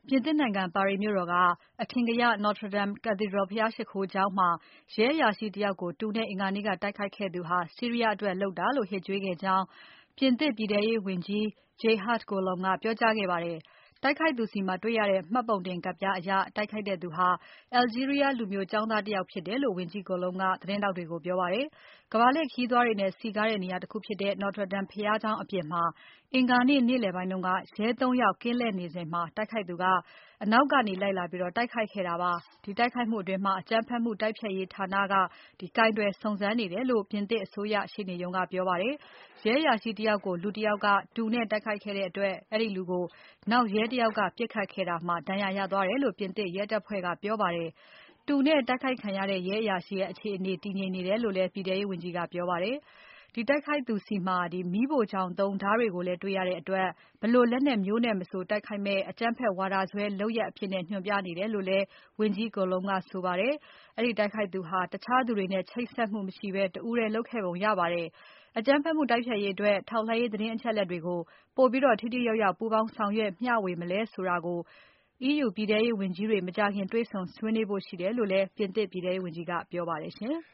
ပြင်သစ်နိုင်ငံ ပါရီမြို့တော်က အထင်ကရ Notre Dame Cathedral ဘုရားရှိခိုးကျောင်းမှာ ရဲအရာရှိတယောက်ကို တူနဲ့ အင်္ဂါနေ့က တိုက်ခိုက်ခဲ့သူဟာ ဆီးရီးယားအတွက်လုပ်တာလို့ ဟစ်ကြွေးခဲ့ကြောင်း ပြင်သစ်ပြည်ထဲရေးဝန်ကြီး Gérard Collomb ကပြောကြားခဲ့ပါတယ်။ တိုက်ခိုက်သူဆီမှာတွေ့ရတဲ့ မှတ်ပုံတင်ကဒ်ပြားအရ တိုက်ခိုက်တဲ့သူဟာ Algeria လူမျိုးကျောင်းသားတယောက်ဖြစ်တယ်လို့ ဝန်ကြီး Collomb ကသတင်းထောက်တွေကို ပြောပါတယ်။ ကမ္ဘာလှည့်ခရီးသွားတွေနဲ့ စည်ကားတဲ့နေရာတခုဖြစ်တဲ့ Notre Dame ဘုရားကျောင်းအပြင်မှာ အင်္ဂါနေ့ နေ့လည်ပိုင်းက ရဲ ၃ ယောက် ကင်းလှည့်နေစဉ် တိုက်ခိုက်သူက အနောက်ကနေလိုက်လာပြီး တိုက်ခိုက်ခဲ့တာပါ။ ဒီတိုက်ခိုက်မှုအတွင်း အကြမ်းဖက်မှုတိုက်ဖျက်ရေးဌာနက ကိုင်တွယ်စုံစမ်းနေတယ်လို့ ပြင်သစ်အစိုးရရှေ့နေရုံးက ပြောပါတယ်။ ရဲအရာရှိတယောက်ကို လူတယောက်က တူနဲ့တိုက်ခိုက်ခဲ့တဲ့အတွက် အဲဒီလူကို နောက်ရဲတယောက်က ပစ်ခတ်ခဲ့တာမှာ ဒဏ်ရာရသွားတယ်လို့ ပြင်သစ်ရဲတပ်ဖွဲ့က ပြောပါတယ်။ တူနဲ့တိုက်ခိုက်ခံရတဲ့ ရဲအရာရှိရဲ့အခြေအနေ တည်ငြိမ်နေတယ်လို့လည်း ပြည်ထဲရေးဝန်ကြီးကပြောပါတယ်။ တိုက်ခိုက်သူဆီမှာ မီးဖိုချောင်သုံးဓားတွေကိုလည်း တွေ့ရတဲ့အတွက် ဘယ်လိုလက်နက်မျိုးနဲ့မဆို တိုက်ခိုက်မယ့် အကြမ်းဖက်ဝါဒစွဲလုပ်ရပ်အဖြစ် ညွှန်ပြနေတယ်လို့လည်း ဝန်ကြီး Collomb ကဆိုပါတယ်။ အဲဒီတိုက်ခိုက်သူဟာ တခြားသူတွေနဲ့ ချိတ်ဆက်မှုမရှိဘဲ တဦးတည်းလုပ်ခဲ့ပုံရပါတယ်။ အကြမ်းဖက်မှုတိုက်ဖျက်ရေးအတွက် ထောက်လှမ်းရေးသတင်းအချက်အလက်တွေကို ပိုပြီးထိထိရောက်ရောက် ပူးပေါင်းဆောင်ရွက်မျှဝေမလဲဆိုတာကို EU ပြည်ထဲရေးဝန်ကြီးတွေ မကြာခင်တွေ့ဆုံဆွေးနွေးဖို့ရှိတယ်လို့လည်း ပြင်သစ်ပြည်ထဲရေးဝန်ကြီးကပြောပါတယ်။